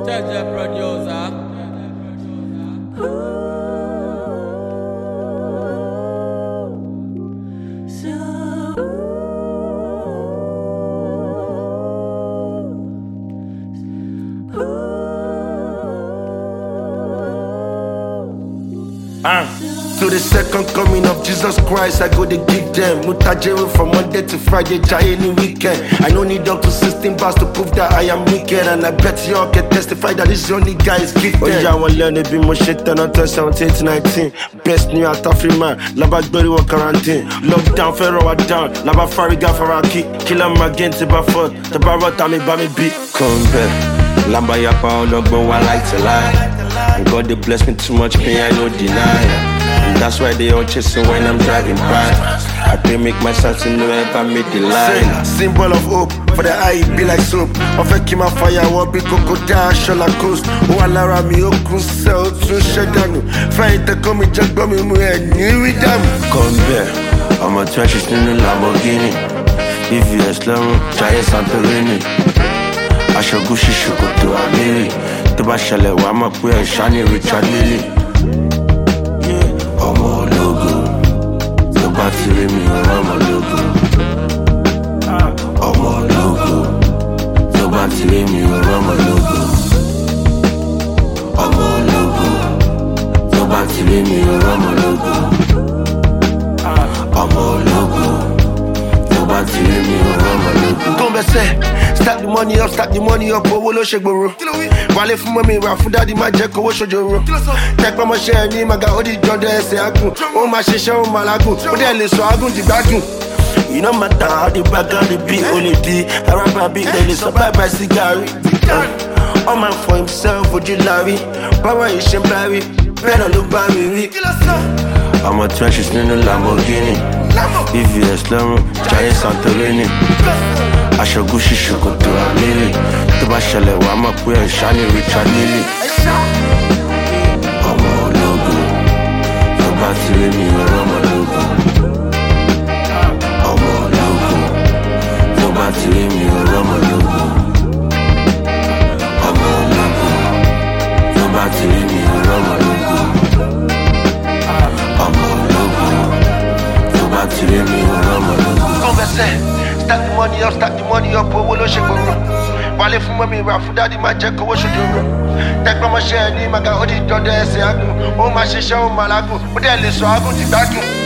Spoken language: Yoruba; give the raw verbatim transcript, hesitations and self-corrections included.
Jaja producer. Uh. To the second coming of Jesus Christ, I go to give them Mutajero from Monday to Friday, Jai any weekend. I don't need up to sixteen bars to prove that I am wicked, and I bet y'all can testify that this only guy is gifted. Oh yeah, I want learn to be more shit than until seventeen to nineteen. Best new out of free man, Laba Glory wa quarantine. Lockdown, Ferro down, Laba Fariga Faraki. Kill him again to Baford, the Barata me by me beat. Come back, Lamba Yapa, Logbo, I like to lie. And God they bless me too much pain, I no deny. And that's why they all chasing when I'm driving by. I pray make myself to know if I make the line. Symbol of hope, for the eye it be like soap. Of a kima fire, what be cocoa dash, shola coast. Oh, Alara mi okun sell to Shadanu. Fight the comi jack bomb me and new with them. Come back, I'm a trash in the Lamborghini. If you are slow, try Santorini. I shall go shishuko to Amiri. To Bashale, Wama Pua, Shani, Richard Lily. Ọmọ ológo, tó bá ti rí mi ọmọ ológo. Ọmọ ológo, tó bá ti rí mi ọmọ ológo. Ọmọ ológo, tó bá ti rí mi ọmọ ológo. Ọmọ ológo, tó bá ti rí mi ọmọ ológo. Converse, stack the money up, stack the money up, owó ló ṣe gbòòrò. Wálé fún mọ́mí wà fún dádì má jẹ́ kówó ṣojoro. Tẹ́pẹ́ mọ́ṣẹ́ ẹ̀ ní màgà ó di jọ́ndẹ̀ ẹsẹ̀ agùn. Ó máa ṣiṣẹ́ ó máa lágùn, ó dẹ̀ lè sọ agùn dìgbàgùn. You no matter how the background the beat only be. I rap a beat, they survive by cigarette. Uh, all man for himself, would you larry? Power is shembari, better look by me. I'm a trash, it's in a Lamborghini. If you are slow, try Santorini. I shall go shishuko to Amiri. To Bashale, Wama Pua, Shani, Richard Lily. Ọmọ ológo, tó bá ti rí mi ọmọ ológo. Ọmọ ológo, tó bá ti rí mi ọmọ ológo. Ọmọ ológo, tó bá ti rí mi ọmọ ológo. Ọmọ ológo, tó bá ti rí mi ọmọ ológo. Converse. Stack the money up, stack the money up, owó ló ṣe gbòòrò. Wálé fún mọ́mí wà fún dádì má jẹ́ kówó ṣojoro. Tẹ́pẹ́ mọ́ṣẹ́ ẹ̀ ní màgà ó di jọ́ndẹ̀ ẹsẹ̀ agùn. Ó máa ṣiṣẹ́ ó máa lágùn, ó dẹ̀ lè sọ agùn dìgbàgùn.